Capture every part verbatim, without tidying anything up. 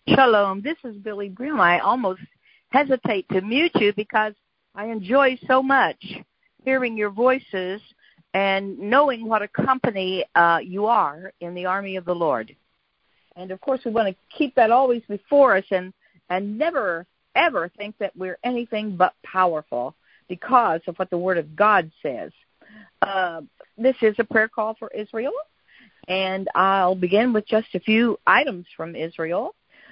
Shalom. This is Billy Brim. I almost hesitate to mute you because I enjoy so much hearing your voices and knowing what a company uh, you are in the army of the Lord. And, of course, we want to keep that always before us and, and never, ever think that we're anything but powerful because of what the Word of God says. Uh, this is a prayer call for Israel, and I'll begin with just a few items from Israel.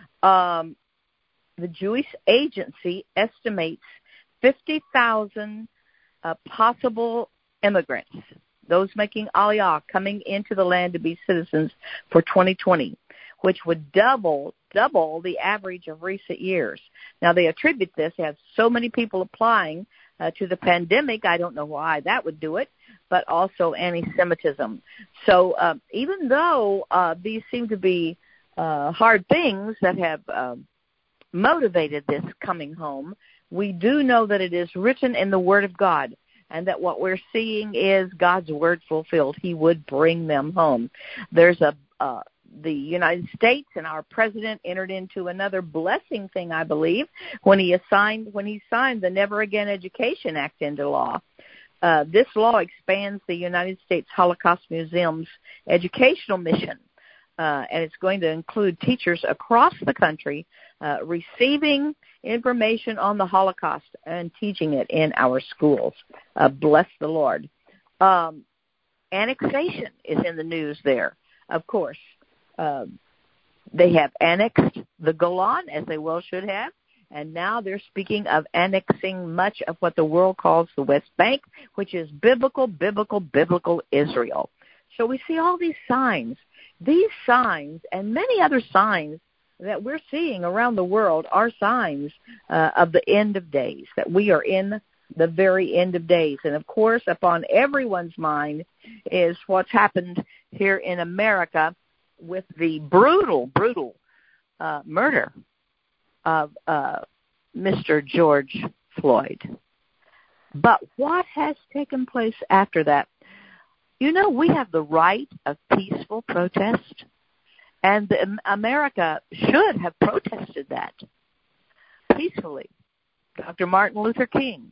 Um, the Jewish Agency estimates fifty thousand uh, possible immigrants, those making aliyah, coming into the land to be citizens for twenty twenty, which would double, double the average of recent years. Now, they attribute this, they have so many people applying uh, to the pandemic. I don't know why that would do it, but also anti-Semitism. So uh, even though uh, these seem to be uh, hard things that have uh, motivated this coming home, we do know that it is written in the Word of God, and that what we're seeing is God's Word fulfilled. He would bring them home. There's a uh, the United States and our president entered into another blessing thing, I believe, when he assigned when he signed the Never Again Education Act into law. Uh, this law expands the United States Holocaust Museum's educational mission, uh, and it's going to include teachers across the country uh, receiving information on the Holocaust and teaching it in our schools. Uh, bless the Lord. Um, annexation is in the news there, of course. Uh, they have annexed the Golan, as they well should have, and now they're speaking of annexing much of what the world calls the West Bank, which is biblical, biblical, biblical Israel. So we see all these signs. These signs and many other signs that we're seeing around the world are signs uh, of the end of days, that we are in the very end of days. And, of course, upon everyone's mind is what's happened here in America with the brutal, brutal uh, murder of uh, Mister George Floyd. But what has taken place after that? You know, we have the right of peaceful protest, and the, America should have protested that peacefully. Doctor Martin Luther King,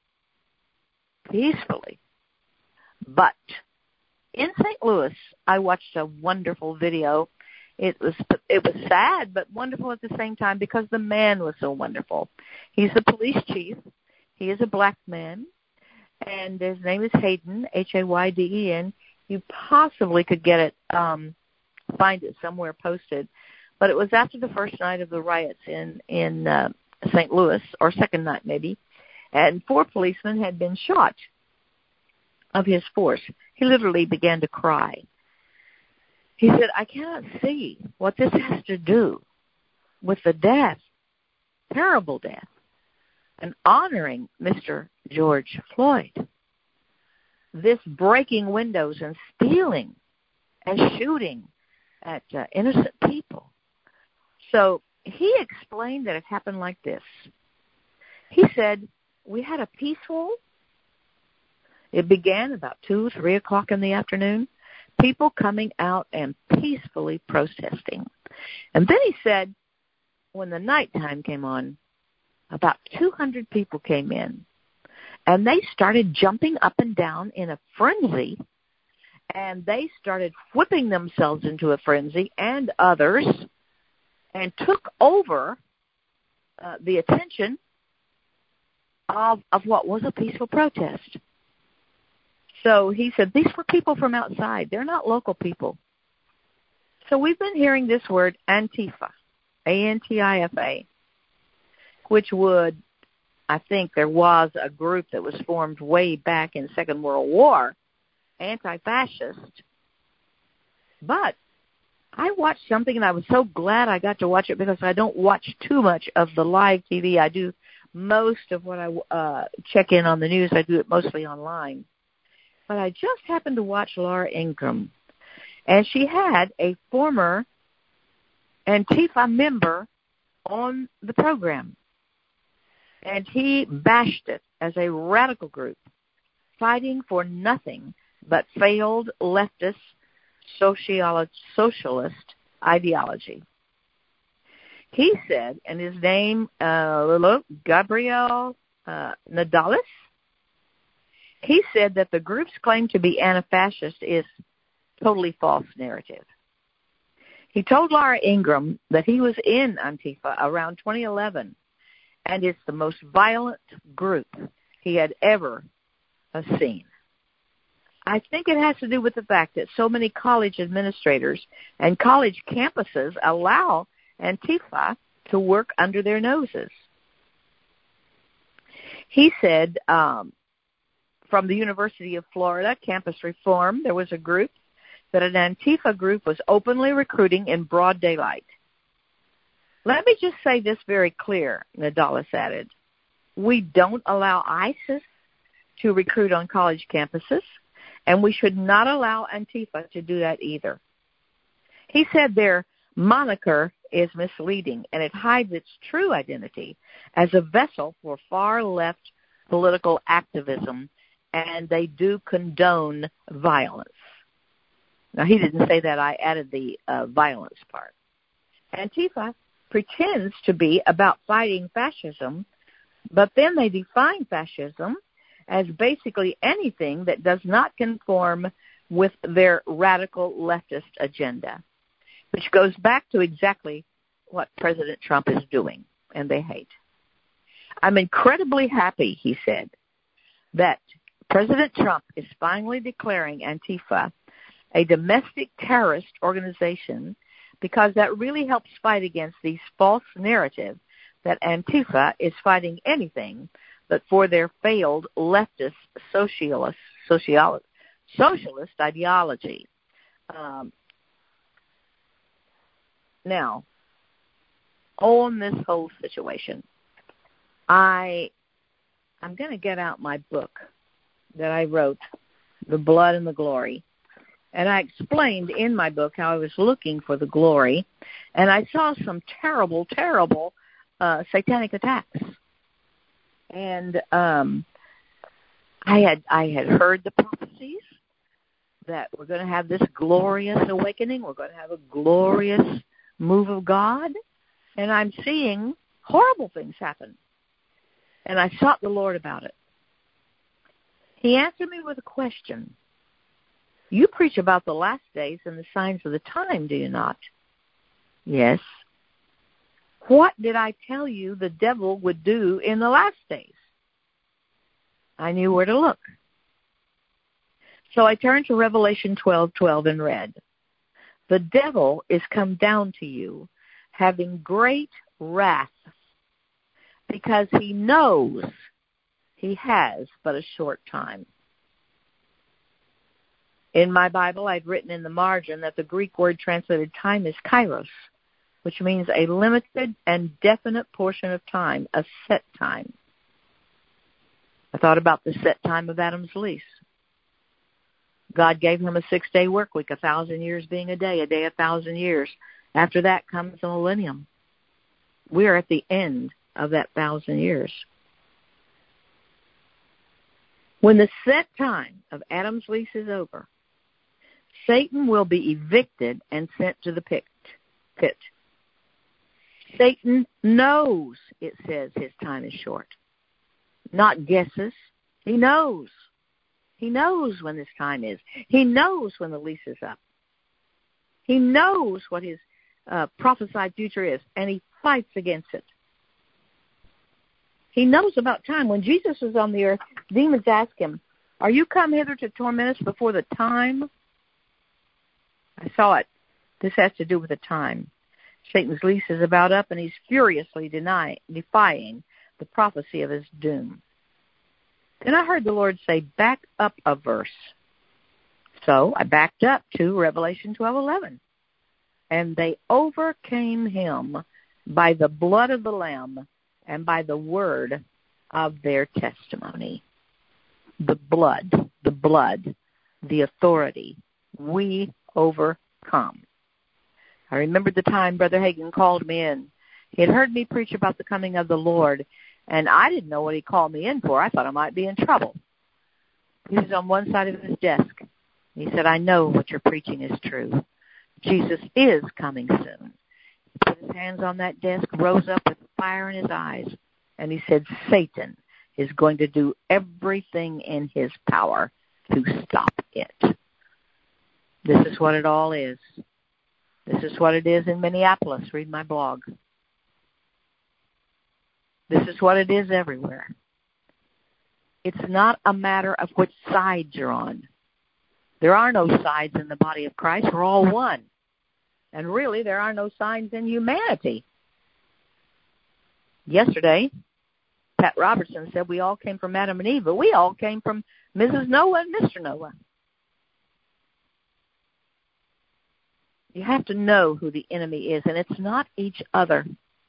peacefully. But in Saint Louis, I watched a wonderful video. It was it was sad but wonderful at the same time because the man was so wonderful. He's the police chief. He is a black man, and his name is Hayden, H A Y D E N. You possibly could get it, um, find it somewhere posted. But it was after the first night of the riots in, in uh, Saint Louis, or second night maybe, and four policemen had been shot of his force. He literally began to cry. He said, I cannot see what this has to do with the death, terrible death, and honoring Mister George Floyd. This breaking windows and stealing and shooting at uh, innocent people. So he explained that it happened like this. He said, we had a peaceful, it began about two, three o'clock in the afternoon, people coming out and peacefully protesting. And then he said, when the nighttime came on, about two hundred people came in, and they started jumping up and down in a frenzy, and they started whipping themselves into a frenzy and others, and took over uh, the attention of, of what was a peaceful protest. So he said, these were people from outside. They're not local people. So we've been hearing this word Antifa, A N T I F A, which would, I think there was a group that was formed way back in the Second World War, anti-fascist. But I watched something, and I was so glad I got to watch it because I don't watch too much of the live T V. I do most of what I uh, check in on the news. I do it mostly online. But I just happened to watch Laura Ingraham, and she had a former Antifa member on the program, and he bashed it as a radical group fighting for nothing but failed leftist socialist ideology. He He said, and his name, uh, Gabriel uh, Nadalis, he said that the group's claim to be anti-fascist is totally false narrative. He told Laura Ingraham that he was in Antifa around twenty eleven, and it's the most violent group he had ever seen. I think it has to do with the fact that so many college administrators and college campuses allow Antifa to work under their noses. He said um, from the University of Florida, Campus Reform, there was a group that an Antifa group was openly recruiting in broad daylight. Let me just say this very clear, Nadalis added. We don't allow ISIS to recruit on college campuses, and we should not allow Antifa to do that either. He said their moniker is misleading, and it hides its true identity as a vessel for far-left political activism, and they do condone violence. Now, he didn't say that. I added the uh, violence part. Antifa pretends to be about fighting fascism, but then they define fascism as basically anything that does not conform with their radical leftist agenda, which goes back to exactly what President Trump is doing, and they hate. I'm incredibly happy, he said, that President Trump is finally declaring Antifa a domestic terrorist organization, because that really helps fight against these false narrative that Antifa is fighting anything but for their failed leftist socialist, socialist, socialist ideology. Um, now, on this whole situation, I, I'm going to get out my book that I wrote, The Blood and the Glory. And I explained in my book how I was looking for the glory, and I saw some terrible, terrible uh, satanic attacks. And um, I had I had heard the prophecies that we're going to have this glorious awakening, we're going to have a glorious move of God, and I'm seeing horrible things happen. And I sought the Lord about it. He answered me with a question. You preach about the last days and the signs of the time, do you not? Yes. What did I tell you the devil would do in the last days? I knew where to look. So I turned to Revelation twelve twelve and read, the devil is come down to you, having great wrath, because he knows he has but a short time. In my Bible, I'd written in the margin that the Greek word translated time is kairos, which means a limited and definite portion of time, a set time. I thought about the set time of Adam's lease. God gave him a six-day work week, a thousand years being a day, a day a thousand years. After that comes the millennium. We are at the end of that thousand years. When the set time of Adam's lease is over, Satan will be evicted and sent to the pit. pit. Satan knows, it says, his time is short. Not guesses. He knows. He knows when this time is. He knows when the lease is up. He knows what his uh, prophesied future is, and he fights against it. He knows about time. When Jesus was on the earth, demons asked him, are you come hither to torment us before the time? I saw it. This has to do with the time. Satan's lease is about up, and he's furiously deny, defying the prophecy of his doom. Then I heard the Lord say, back up a verse. So I backed up to Revelation twelve eleven. And they overcame him by the blood of the Lamb and by the word of their testimony. The blood, the blood, the authority. We overcome. I remembered the time Brother Hagin called me in. He had heard me preach about the coming of the Lord, and I didn't know what he called me in for. I thought I might be in trouble. He was on one side of his desk. He said, I know what you're preaching is true. Jesus is coming soon. put his hands on that desk, rose up with fire in his eyes, and he said, Satan is going to do everything in his power to stop it. This is what it all is. This is what it is in Minneapolis. Read my blog. This is what it is everywhere. It's not a matter of which side you're on. There are no sides in the body of Christ. We're all one. And really, there are no sides in humanity. Yesterday, Pat Robertson said we all came from Adam and Eve, but we all came from Missus Noah and Mister Noah. You have to know who the enemy is, and it's not each other.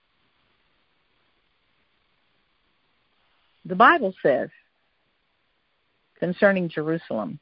The Bible says, concerning Jerusalem,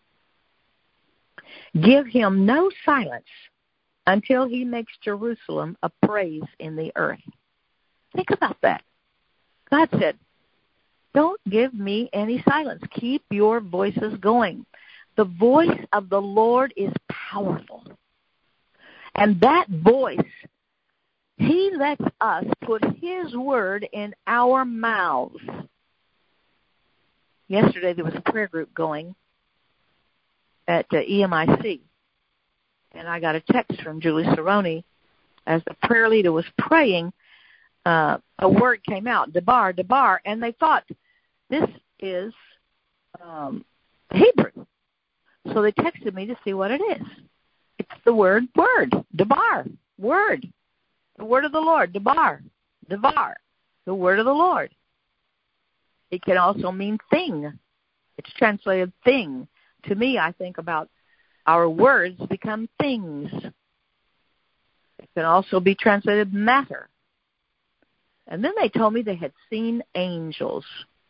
give him no silence until he makes Jerusalem a praise in the earth. Think about that. God said, don't give me any silence. Keep your voices going. The voice of the Lord is powerful. And that voice, he lets us put his word in our mouths. Yesterday there was a prayer group going at uh, E M I C. And I got a text from Julie Cerrone as the prayer leader was praying. Uh, a word came out, debar, debar, and they thought this is um, Hebrew. So they texted me to see what it is. It's the word word, debar, word, the word of the Lord, debar, devar, the word of the Lord. It can also mean thing. It's translated thing. To me, I think about our words become things. It can also be translated matter. And then they told me they had seen angels.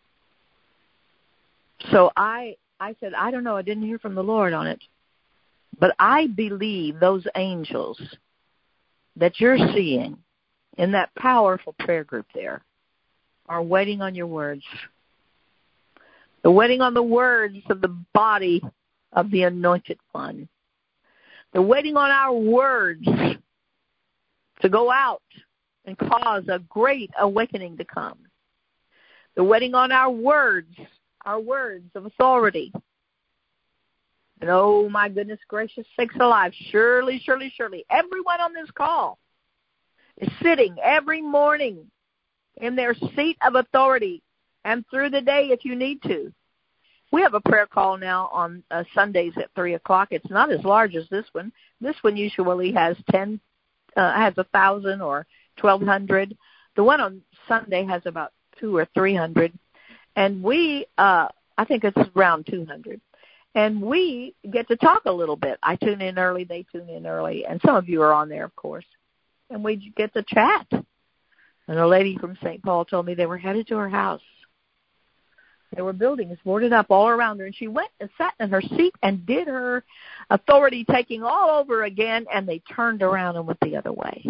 So I I said, I don't know, I didn't hear from the Lord on it. But I believe those angels that you're seeing in that powerful prayer group there are waiting on your words. They're waiting on the words of the body of the Anointed One. They're waiting on our words to go out and cause a great awakening to come. They're waiting on our words, our words of authority. And oh, my goodness gracious sakes alive, surely, surely, surely, everyone on this call is sitting every morning in their seat of authority and through the day if you need to. We have a prayer call now on uh, Sundays at three o'clock. It's not as large as this one. This one usually has ten, uh, has a thousand or twelve hundred. The one on Sunday has about two or three hundred, and we, uh, I think it's around two hundred. And we get to talk a little bit. I tune in early, they tune in early, and some of you are on there, of course. And we get to chat. And a lady from Saint Paul told me they were headed to her house. There were buildings boarded up all around her, and she went and sat in her seat and did her authority taking all over again, and they turned around and went the other way.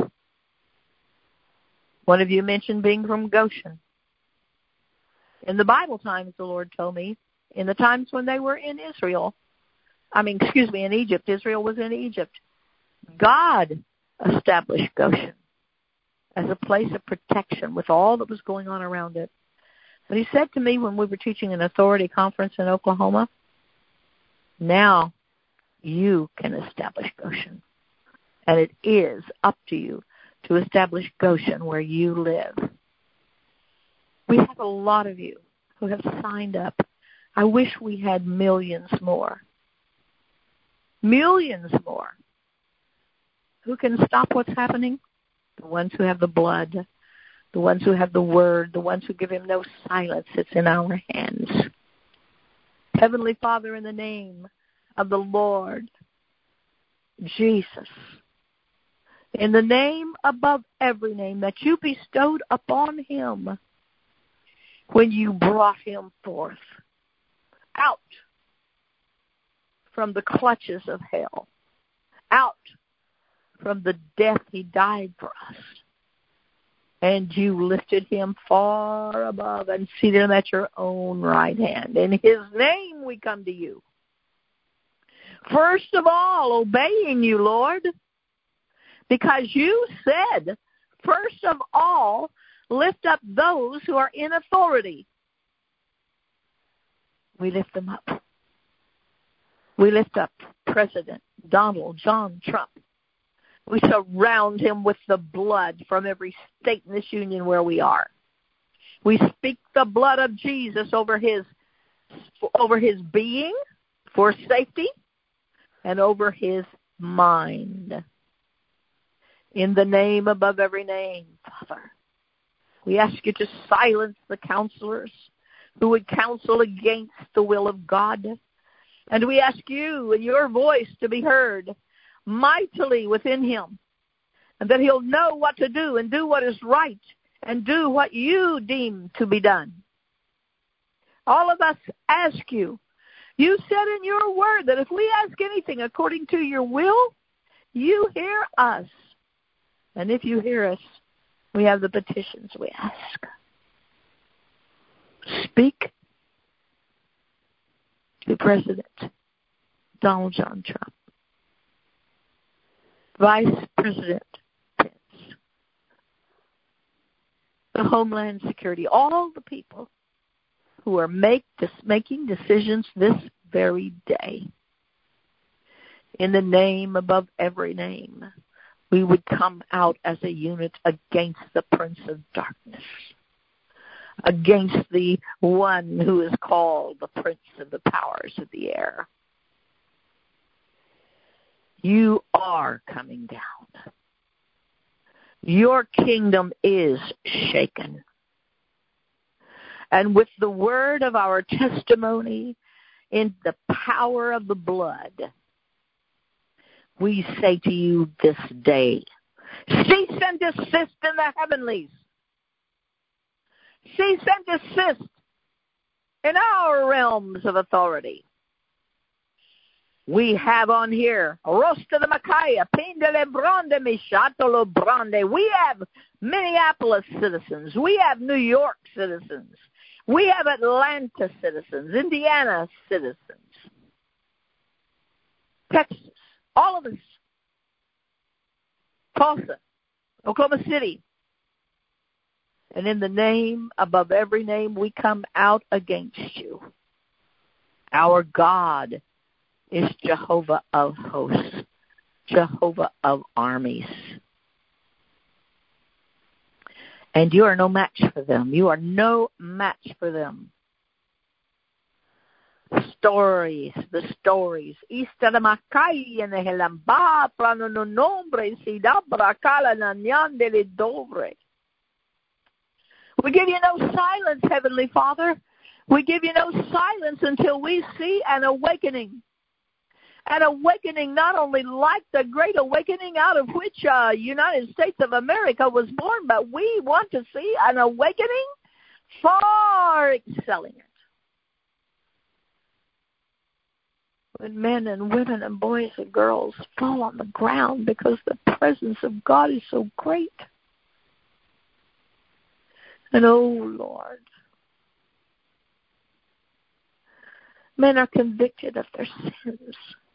One of you mentioned being from Goshen. In the Bible times, the Lord told me, in the times when they were in Israel, I mean, excuse me, in Egypt, Israel was in Egypt, God established Goshen as a place of protection with all that was going on around it. But he said to me when we were teaching an authority conference in Oklahoma, now you can establish Goshen. And it is up to you to establish Goshen where you live. We have a lot of you who have signed up. I wish we had millions more. Millions more. Who can stop what's happening? The ones who have the blood, the ones who have the word, the ones who give him no silence. It's in our hands. Heavenly Father, in the name of the Lord Jesus, in the name above every name that you bestowed upon him when you brought him forth out from the clutches of hell, out from the death he died for us. And you lifted him far above and seated him at your own right hand. In his name we come to you. First of all, obeying you, Lord, because you said first of all, lift up those who are in authority. We lift them up. We lift up President Donald John Trump. We surround him with the blood from every state in this union where we are. We speak the blood of Jesus over his over his being for safety and over his mind. In the name above every name, Father, we ask you to silence the counselors who would counsel against the will of God. And we ask you and your voice to be heard mightily within him, and that he'll know what to do and do what is right and do what you deem to be done. All of us ask you. You said in your word that if we ask anything according to your will, you hear us. And if you hear us, we have the petitions we ask. Speak to President Donald John Trump, Vice President Pence, the Homeland Security, all the people who are make, making decisions this very day. In the name above every name, we would come out as a unit against the Prince of Darkness, against the one who is called the Prince of the Powers of the Air. You are coming down. Your kingdom is shaken. And with the word of our testimony in the power of the blood, we say to you this day, cease and desist in the heavenlies. Cease and desist in our realms of authority. We have on here, Rosta de Macaya, Pindele Bronde, Mishatolo Bronde. We have Minneapolis citizens. We have New York citizens. We have Atlanta citizens, Indiana citizens, Texas, all of us, Tulsa, Oklahoma City. And in the name above every name, we come out against you. Our God is Jehovah of hosts, Jehovah of armies. And you are no match for them. You are no match for them. Stories, the stories. We give you no silence, Heavenly Father. We give you no silence until we see an awakening. An awakening not only like the Great Awakening out of which uh, United States of America was born, but we want to see an awakening far excelling it. When men and women and boys and girls fall on the ground because the presence of God is so great. And oh, Lord, men are convicted of their sins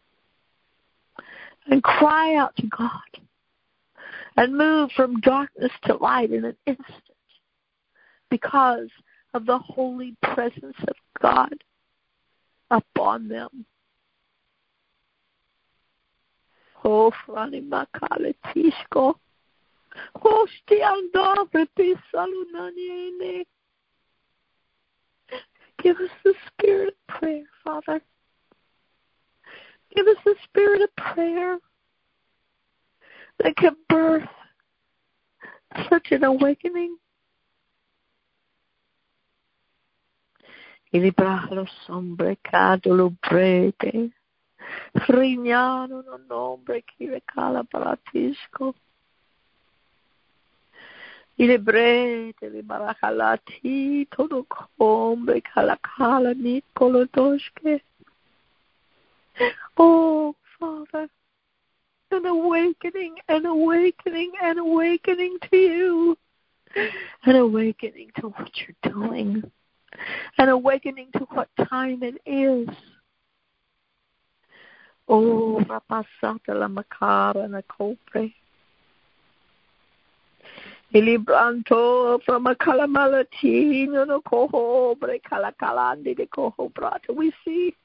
and cry out to God and move from darkness to light in an instant because of the holy presence of God upon them. Oh, Frani Makale Tishko. Oh, Stiandavre Pisalunaniene. Give us the spirit of prayer, Father. Give us the spirit of prayer that can birth such an awakening. Ilibralo sombre cadulo brete. Frignano no nombre chi le cala pratisco. Il brete li baracalati todo combre cala cala nicolo doske. Oh, Father, an awakening, an awakening, an awakening to you. An awakening to what you're doing. An awakening to what time it is. Oh, rapasata la macara na copre. Ilibranto from a Kalamalatino no coho, Brecalakalandi de coho brata. We see,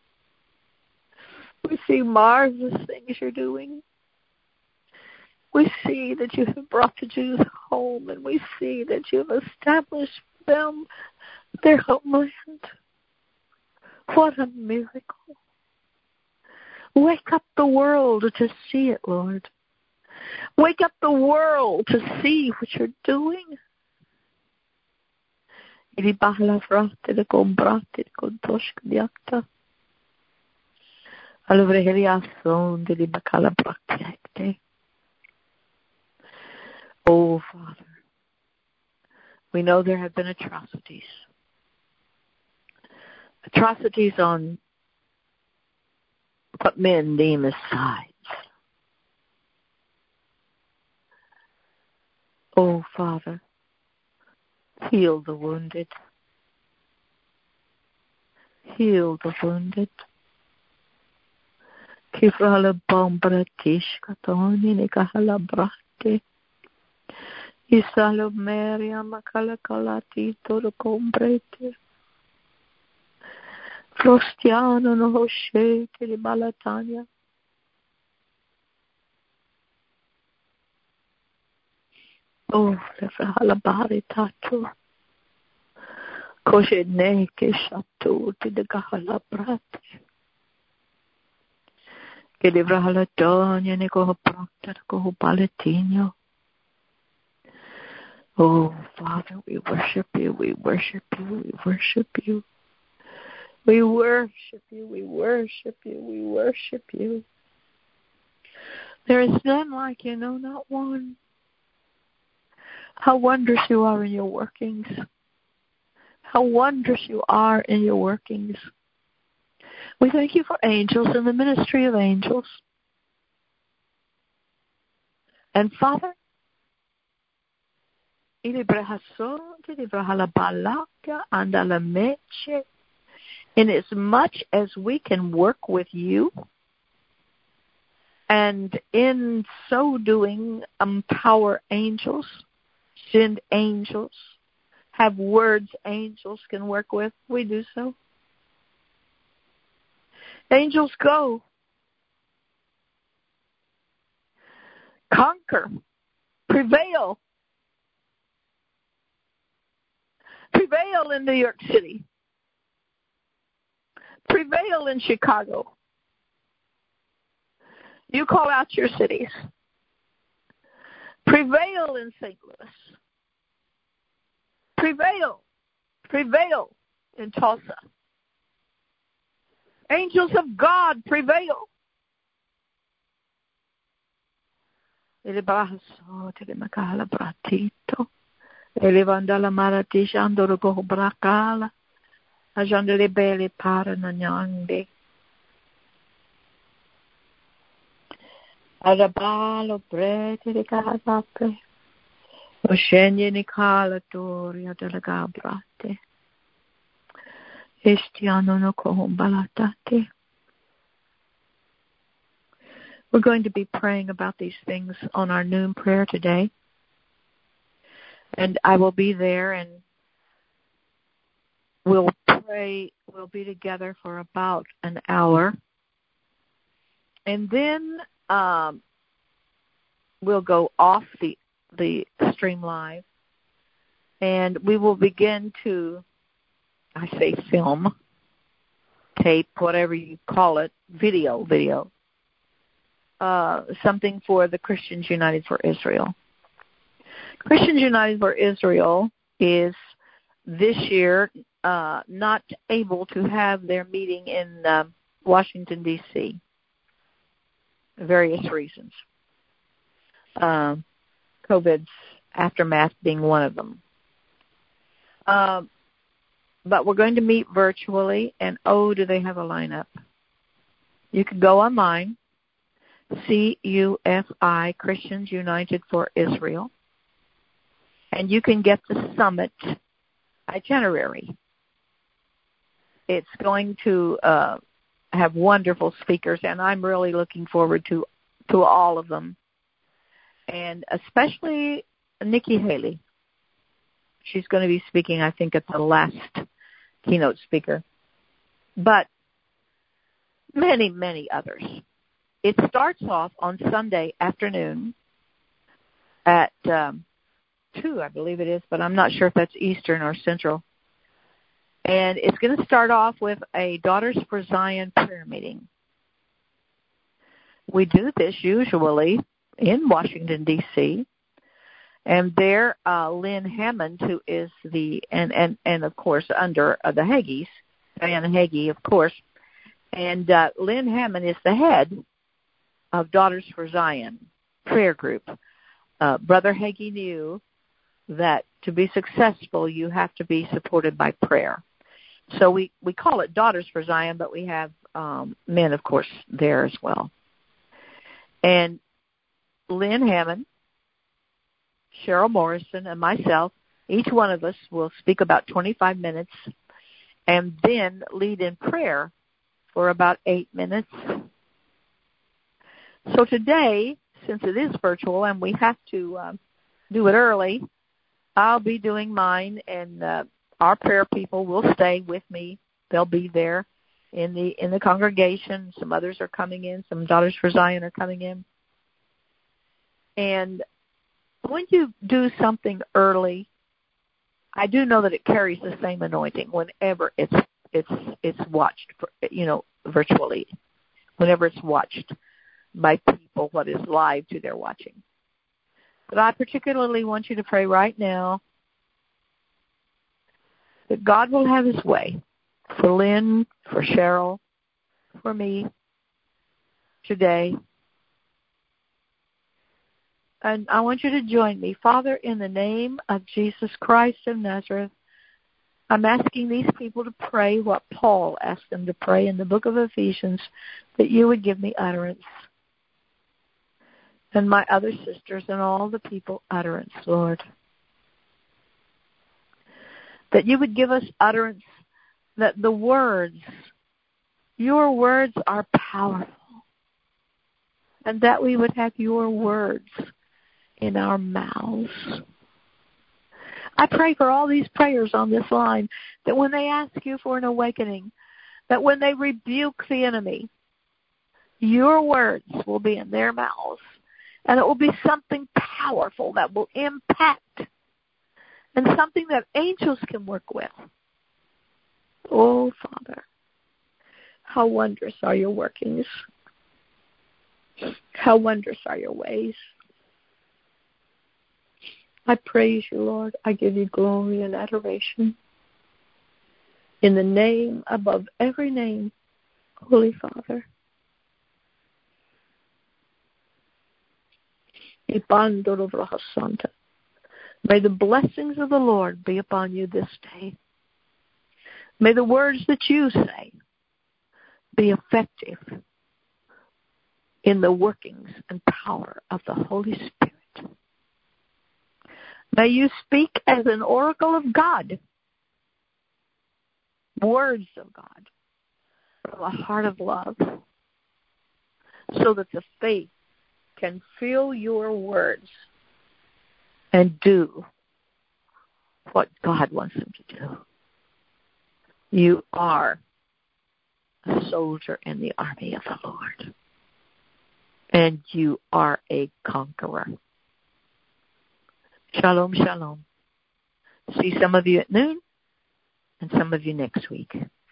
we see marvelous things you're doing. We see that you have brought the Jews home, and we see that you have established them their homeland. What a miracle. Wake up the world to see it, Lord. Wake up the world to see what you're doing. Oh, Father, we know there have been atrocities. Atrocities on what men deem as sides. Oh, Father, heal the wounded. Heal the wounded. Kifrala bombratish katoni nikahala brate. Isalo meria makala kalati todo combrete. Frostiano no hoshe li balatania. Oh, le frahala bari tato. Koshe ne ke shato ti de kahala brate. Che le frahala tonia ne koho prata koho palatino. Oh, Father, we worship you, we worship you, we worship you. We worship you, we worship you, we worship you. There is none like you, no, not one. How wondrous you are in your workings. How wondrous you are in your workings. We thank you for angels and the ministry of angels. And Father, in as much as we can work with you, and in so doing empower angels, send angels, have words angels can work with, we do so. Angels go. Conquer. Prevail. Prevail in New York City. Prevail in Chicago. You call out your cities. Prevail in Saint Louis. Prevail. Prevail in Tulsa. Angels of God, prevail. Elevandala maratishando go bracala. Ajandele bele para nanyande. Adabalo brete de casape. Oscenye nicala toria della gabrate. Estiano no cohumbalatati. We're going to be praying about these things on our noon prayer today. And I will be there, and we'll pray. We'll be together for about an hour. And then um, we'll go off the, the stream live. And we will begin to, I say film, tape, whatever you call it, video, video. Uh, something for the Christians United for Israel. Christians United for Israel is this year uh, not able to have their meeting in uh, Washington, D C, various reasons. Uh, COVID's aftermath being one of them. Uh, but we're going to meet virtually, and oh, do they have a lineup. You can go online, C U F I, Christians United for Israel, and you can get the summit itinerary. It's going to uh, have wonderful speakers, and I'm really looking forward to, to all of them. And especially Nikki Haley. She's going to be speaking, I think, at the last keynote speaker. But many, many others. It starts off on Sunday afternoon at um, two, I believe it is, but I'm not sure if that's Eastern or Central. And it's going to start off with a Daughters for Zion prayer meeting. We do this usually in Washington, D C, and there uh, Lynn Hammond, who is the, and, and, and of course under uh, the Haggeys, Diana Hagee, of course, and uh, Lynn Hammond is the head of Daughters for Zion prayer group. Uh, Brother Hagee knew that to be successful, you have to be supported by prayer. So we, we call it Daughters for Zion, but we have um, men, of course, there as well. And Lynn Hammond, Cheryl Morrison, and myself, each one of us will speak about twenty-five minutes and then lead in prayer for about eight minutes. So today, since it is virtual and we have to uh, do it early, I'll be doing mine, and uh, our prayer people will stay with me. They'll be there in the in the congregation. Some others are coming in. Some Daughters for Zion are coming in. And when you do something early, I do know that it carries the same anointing whenever it's it's it's watched, you know, virtually. Whenever it's watched by people, what is live to their watching. But I particularly want you to pray right now that God will have his way for Lynn, for Cheryl, for me today. And I want you to join me. Father, in the name of Jesus Christ of Nazareth, I'm asking these people to pray what Paul asked them to pray in the book of Ephesians, that you would give me utterance. And my other sisters and all the people utterance, Lord. That you would give us utterance, that the words, your words are powerful. And that we would have your words in our mouths. I pray for all these prayers on this line, that when they ask you for an awakening, that when they rebuke the enemy, your words will be in their mouths. And it will be something powerful that will impact, and something that angels can work with. Oh, Father, how wondrous are your workings. How wondrous are your ways. I praise you, Lord. I give you glory and adoration. In the name above every name, Holy Father. May the blessings of the Lord be upon you this day. May the words that you say be effective in the workings and power of the Holy Spirit. May you speak as an oracle of God, words of God from a heart of love, so that the faith can feel your words and do what God wants them to do. You are a soldier in the army of the Lord, and you are a conqueror. Shalom, shalom. See some of you at noon and some of you next week.